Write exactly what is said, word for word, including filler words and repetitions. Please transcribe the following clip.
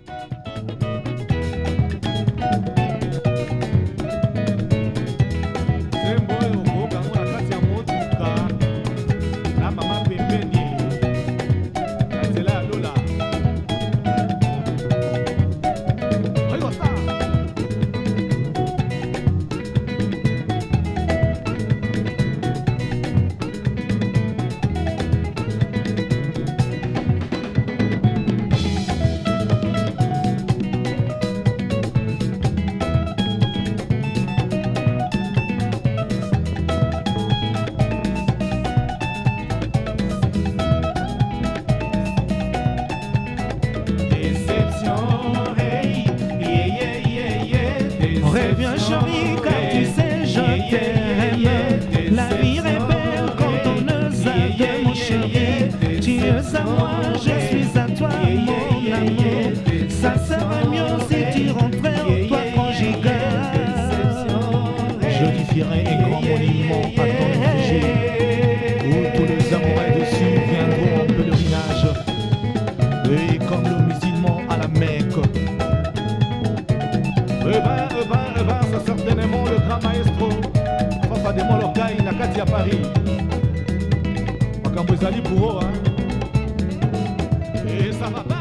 Reviens chérie, car tu sais je t'aime. La vie est belle quand on ne s'aime, mon chéri. Tu es à moi, je suis à toi, mon amour. Ça serait mieux si tu rentrais en toi conjugal. J'édifierai un grand monument à ton effigie, où tous les amoureux dessus viendront en pèlerinage, et comme le musulman à la Mecque. Eh ben, eh ben, eh ben, c'est certainement le grand maestro Papa de Molokai Nakati à Paris. Makambo ezali pour eux, hein. Et ça va pas.